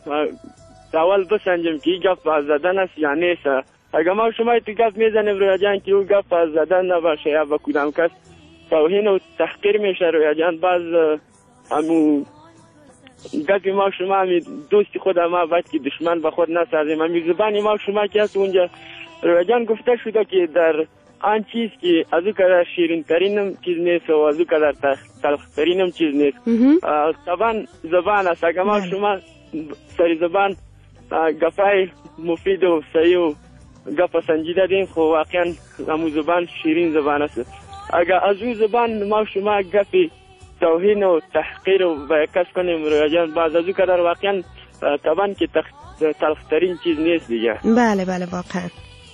اول بسنجیم که این گفت از زدن است یا نیست. اگر ما شما ایتو گفت میزنیم رویا جان که او گفت از زدن نباشه یا با کدام کس توهین و تحقیر میشه رویا جان، باز همون گفت ما شما همی دوستی خود ما باید که دشمن با خود نسازیم. همی زبانی ما شما که هست اونجا رویا جان گفته شده که در آن چیز که از او کدر شیرین ترینم چیز نیست و از او کدر تلخ ترینم چیز نیست. طبعا زبان است. اگر ما شما سری زبان گفای مفید و صحیح و گفت سنجیده دیم، خب واقعا همون زبان شیرین زبان است. اگر از او زبان ما شما گفی توهین و تحقیر و با کس کنیم رویا جان، باز از او کدر واقعا طبعا که تلخترین چیز نیست دیگه. بله بله واقعا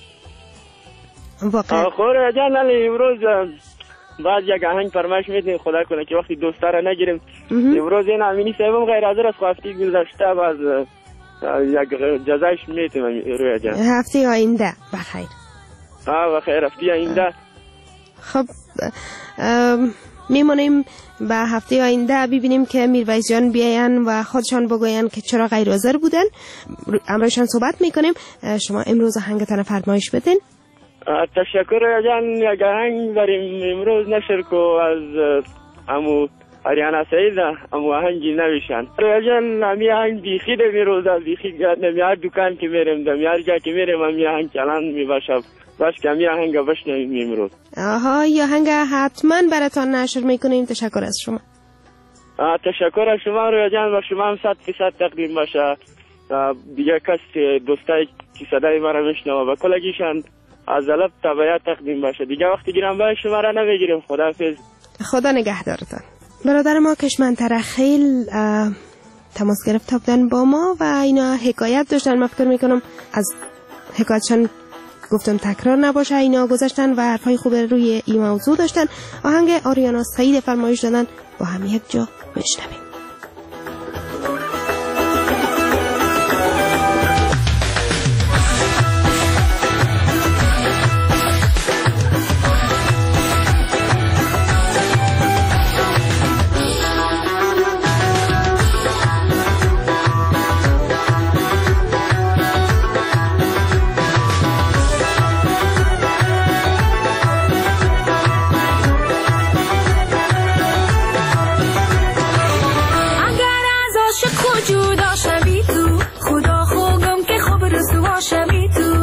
واقعا. خب رویا جان امروز باز یک آهنگ فرمایش میدیم، خدا کنه که وقتی دوستا را نگیریم. امروز این امینی صاحبم غیر حاضر از هفته گذشته باز یک جزایش میتیم رویا جان. هفته آینده بخیر. ها بخیر، هفته آینده. خب میمونیم به هفته آینده ببینیم که میرویس جان بیاین و خودشان بگوین که چرا غیر حاضر بودن. امروزشان صحبت میکنیم. شما امروز آهنگتان فرمایش بدین. تشکر جان. یک آهنگ بریم امروز نشر کو از امو آریانا سعید، امو آهنگی نویشن رویا جان. امی آهنگ بیخی ده میروزه بیخی نمیار دکان که میرم دمیار جا که میرم امی آهنگ چلان میباشم. باش که امی آهنگ بشنویم امروز. آها، یا آهنگ حتما براتان نشر میکنیم. تشکر از شما. تشکر از شما رویا جان. و شما هم صد فیصد تقدیم باشه. دیگه کس دوستای که صدای ما را میشنوه و کلگیشان از لب تبعیت تقدیم باشه. دیگه وقتی گیرم باید شما را نمیگیریم. خداحافظ. خدا نگهدارتان. برادر ما کشمن ترخیل تماس گرفته بودن با ما و اینا حکایت داشتن. من فکر میکنم از حکایتشان گفتم تکرار نباشه. اینا گذاشتن و حرفای خوب روی این موضوع داشتن. آهنگ آریانا سعید فرمایش دادن، با هم یک جا بشنویم. شوی تو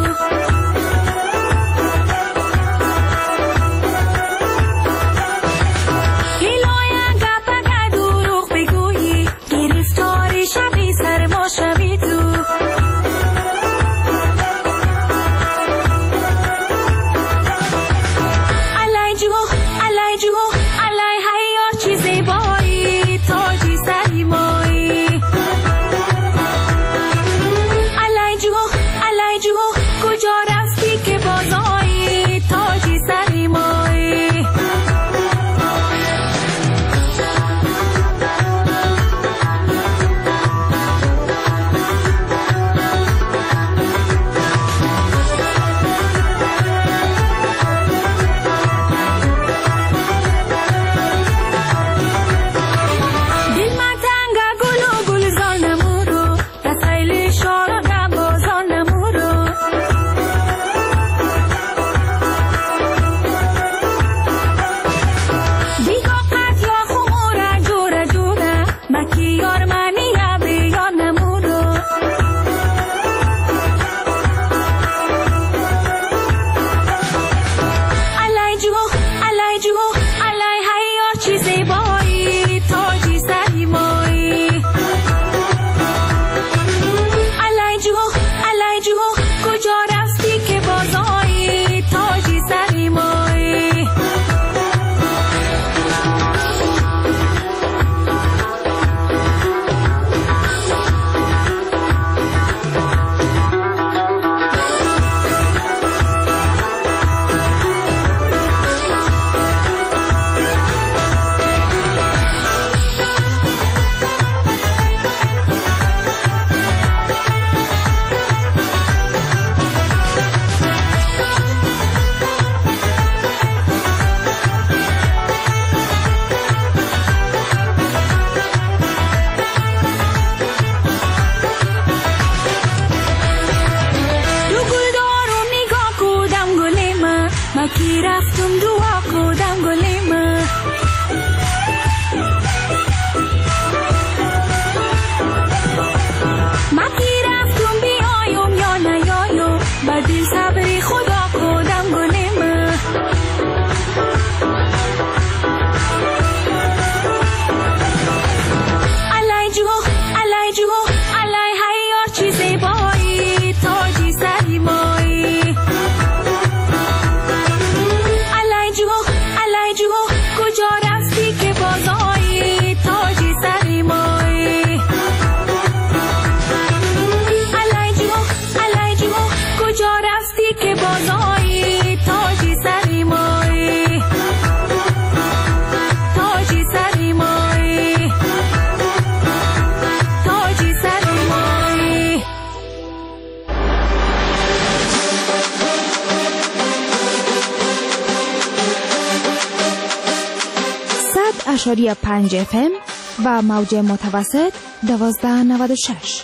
اشاری پنج اف ام و موج متوسط دوازده نود و شش.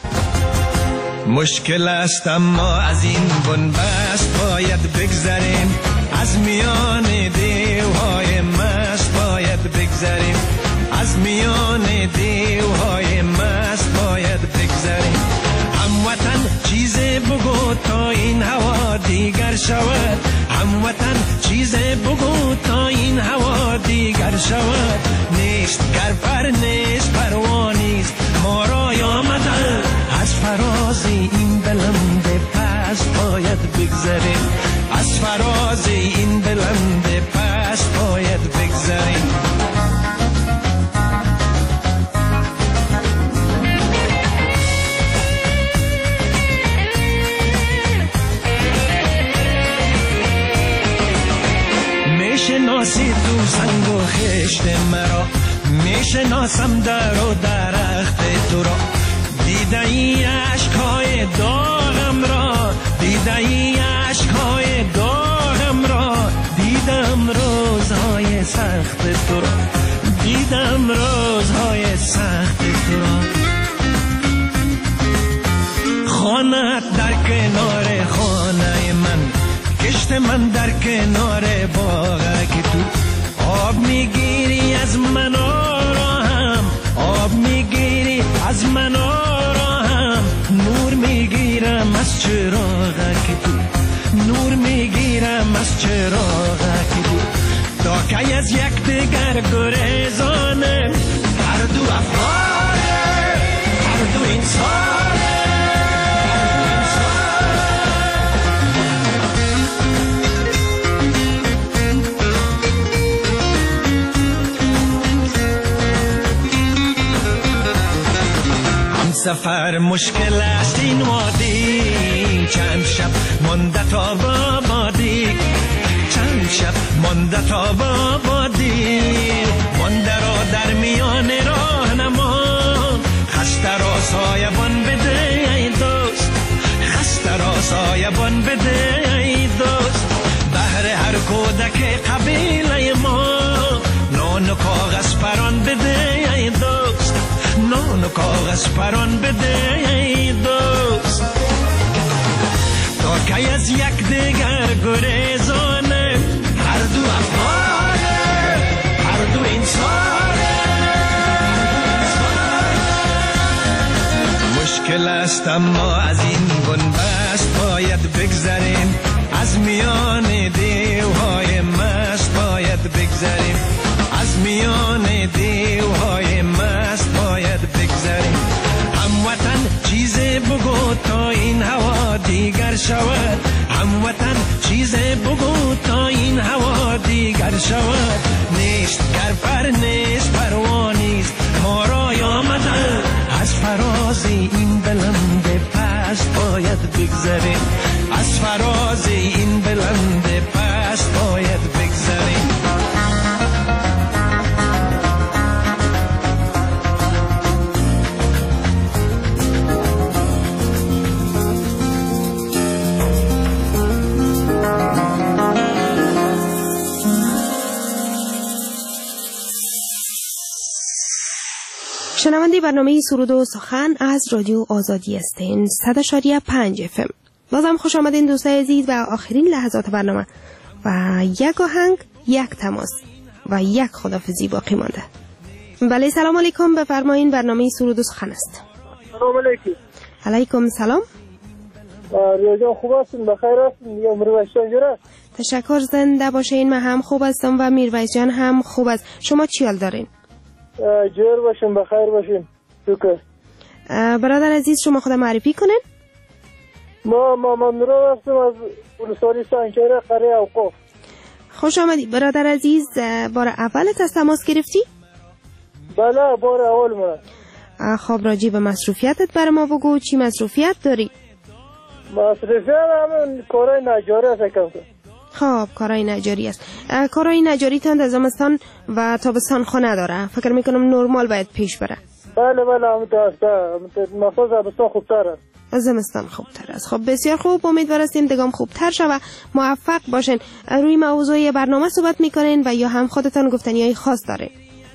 مشکل است اما از این بنبست باید بگذریم، از میان دیوهای مست باید بگذریم، از میان دیوهای مست باید بگذریم. هموطن چیز بگو تا این هوا دیگر شود، هموطن چیز بگو تا این هوا دیگر شود. نیست گر پر نیست پروانیست ما را آمدن، از فراز این بلند پست باید بگذریم، از فراز این بلند پست باید بگذریم. میشناسی تو سنگ و خشت مرا، میشناسم در و درخت تو را. دیده ای عشقهای داغم را، دیده ای عشقهای داغم را. دیدم روزهای سخت تو را، دیدم روزهای سخت تو را. خانه‌ات در کنار خانه من، کشت من در کنار باغ که تو آب میگیری از من آرام، آب میگیری از من آرام. نور میگیرم از چراغ از چراغک بود تا که از یک دیگر گریزانه هر دو افغانه هر دو انسانه سفر مشکل است این وادی چند شب مانده تا بابادی چند شب مانده تا بابادی مانده را در میان راه نما خسته را سایبان بده ای دوست خسته را سایبان بده ای دوست بهر هر کودک قبیله ما نان و کاغذ پران بده ای دوست نان و کاغذ پران بده ای دوست تا که از یک دیگر گریزانه هر دو افغانه هر دو انسانه مشکل است اما از این بنبست باید بگذریم از میان دیوهای مست باید بگذریم از میان دیوهای مست باید بگذریم هموطن چیزی بگو تا این هوا دیگر شود هموطن چیزی بگو تا این هوا دیگر شود نیست گر پر نیست پروانیست ما رای آمده از فراز این بلند پست باید بگذریم از فراز این بلند پست باید بگذریم شنونده برنامه سرود و سخن از رادیو آزادی هستین صد و شش و پنج اف ام. بازم خوش آمدین دوستای عزیز و آخرین لحظات برنامه و یک آهنگ یک تماس و یک خداحافظی باقی مانده. بله سلام علیکم بفرمایین برنامه سرود و سخن است. سلام علیکم. علیکم سلام. ریاض خوب هستین بخیر هستین یا میرویس جان جوره؟ تشکر زنده باشین من هم خوب هستم و میرویس جان هم خوب است. شما چی حال دارین؟ جور باشین بخیر باشین. شکر. برادر عزیز شما خود معرفی کنین؟ ما مامان نورا هستم از ولسوالی سنگکره قریه اوقاف. خوش آمدی برادر عزیز. بار اولت از تماس گرفتی؟ بله بار اول من. خب راجی به مصروفیتت بر ما بگو چی مصروفیت داری؟ مصروفیت همون کارای نجاری هست کم کن. خب کارای نجاری است. کارای نجاری تان در زمستان و تابستان خو نداره. فکر میکنم نرمال باید پیش بره. بله بله همون تو هسته مخصوص زمستان خوبتر است. زمستان خوبتر است. خب بسیار خوب امیدوار هستیم دگام خوبتر شد و موفق باشین. روی موضوع برنامه صحبت میکنین و یا هم خودتان گفتنیای خاص داره؟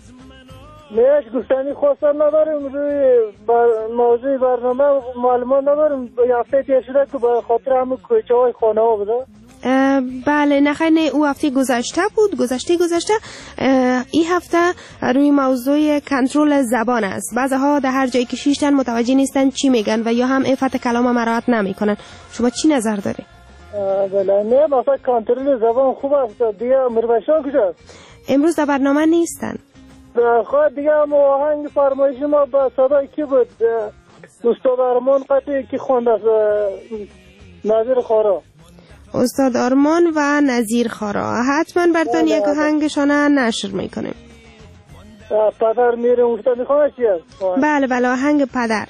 نه هیچ گفتنی خاص نداریم. روی بر... موضوع برنامه معلومات نداریم. یا هفته تیر شده که به خاطر همون کوچه های خانه ها بوده. بله نخیر نه او هفته گذشته بود گذشته گذشته این هفته روی موضوع کنترل زبان است. بعضها در هر جایی که شیشتن متوجه نیستن چی میگن و یا هم عفت کلام مراعات نمیکنن. شما چی نظر داری؟ بله نه مثلا کنترل زبان خوب است. دیگه میرویشان کجاست؟ امروز در برنامه نیستن. خواهد دیگه هم آهنگ فرمایش ما با صدای کی بود؟ استاد ارمان قطعی که خوند از نظیر خارا. استاد آرمان و نظیر خارا حتما برتان یک آهنگشانه نشر میکنیم. پدر میره اونجا میخواه چی هست؟ بله بله آهنگ پدر.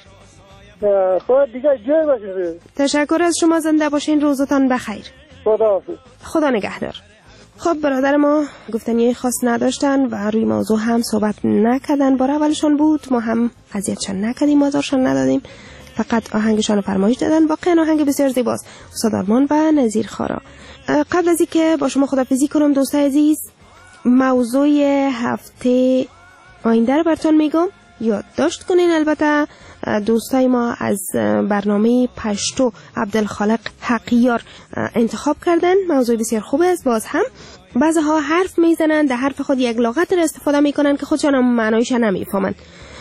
خود دیگه جای باشید. تشکر از شما زنده باشین روزتان بخیر. خدا حافظ. خدا نگهدار. خب برادر ما گفتنی خاص نداشتن و روی موضوع هم صحبت نکردن. بار اولشان بود ما هم اذیتشان نکردیم آزارشان ندادیم فقط آهنگشان فرمایش دادن. واقعا آهنگ بسیار زیباست. استاد آرمان و نظیر خارا. قبل از اینکه با شما خداحافظی کنم دوستای عزیز موضوع هفته آینده رو براتون میگم یادداشت کنین. البته دوستای ما از برنامه پشتو عبدالخالق حقیار انتخاب کردن. موضوع بسیار خوبه است. باز هم بعضی ها حرف میزنن در حرف خود یک لغت رو استفاده میکنن که خودشان هم معنایش نمیفهمن.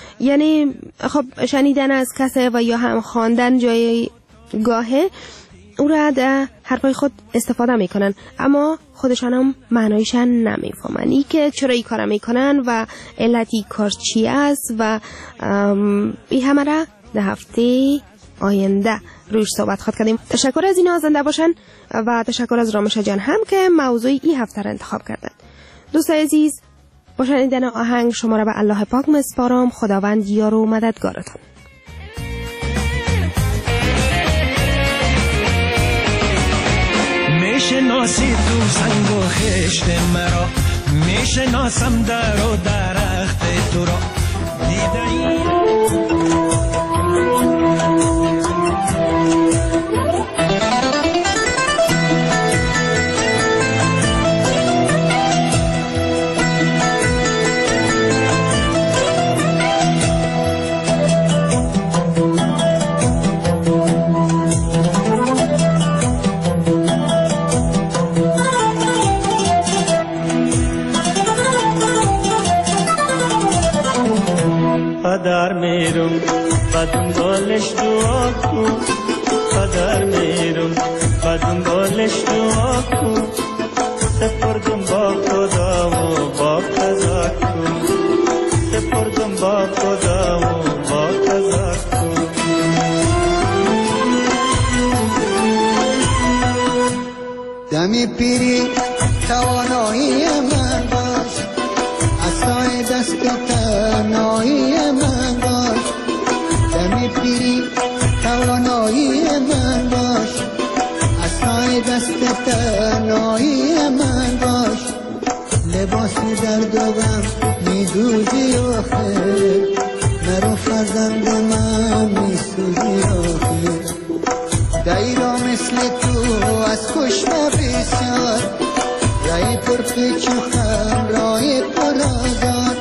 یعنی خب شنیدن از کسی و یا هم خواندن جای گاهه او را در حرفای خود استفاده میکنن، اما خودشان هم معنایشان نمیفهمن ای که چرا این کار میکنن و علتی کار چی است و این همه را در هفته آینده روش صحبت خواهد کردیم. تشکر از این آزنده باشن و تشکر از رامش جان هم که موضوع این هفته را انتخاب کردن. دوستای عزیز، با شنیدن آهنگ شما را به الله پاک میسپارم. خداوند یار و مددگارتان. میشناسی تو سنگ و خشت مرا، میشناسم در و درخت تو را، دیده ای قدر میرم بدون بالش دعا کن، قدر میرم بدون بالش دعا کن، سپردم با خدا و با قضا کن، سپردم با خدا و با قضا کن. دمی پیری توانایی من باش، عصای دست تنهایی من باش، دمی پیری توانایی من باش، عصای دست تنهایی من باش، لباس درد و غم میدوزی آخر، مرو فرزند من میسوزی آخر، دایرا مثل تو از کشته بسیار، رای پر پیچ و خم رای پر آزاد.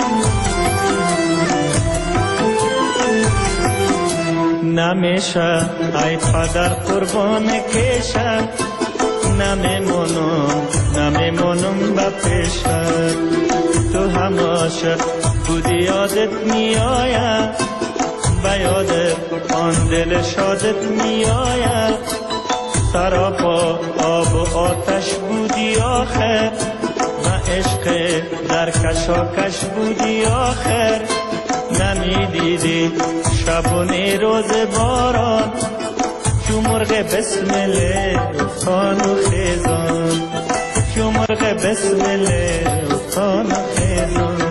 نمیشه ای پدر قربان کشم، نمیمونم نمیمونم با پیشت، تو هماشه بودی یادت میآید، به یادت آن دل شادت میآید، سراپا آب و آتش بودی آخر، و عشق در کشاکش بودی آخر، نمیدیدی شبونه روز باران، چو مرغ بسمله افتان و خیزان، چو مرغ بسمله افتان و خیزان.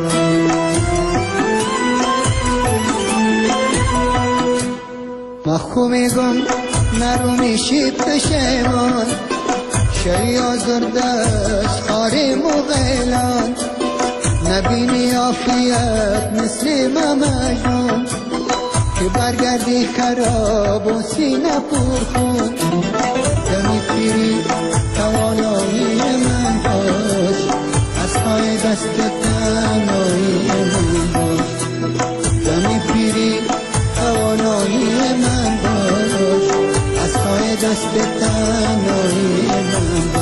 مخو میگم نرو میشی پشیمان، شی آزرده از خاری مغیلان، نبینی عافیت مثل ممجنون، که برگردی خراب و سینه پر خون، دمی پیری توانایی من باش، از پای دست تنهایی من باش، دمی پیری توانایی من باش، از پای دست تنهایی من باش.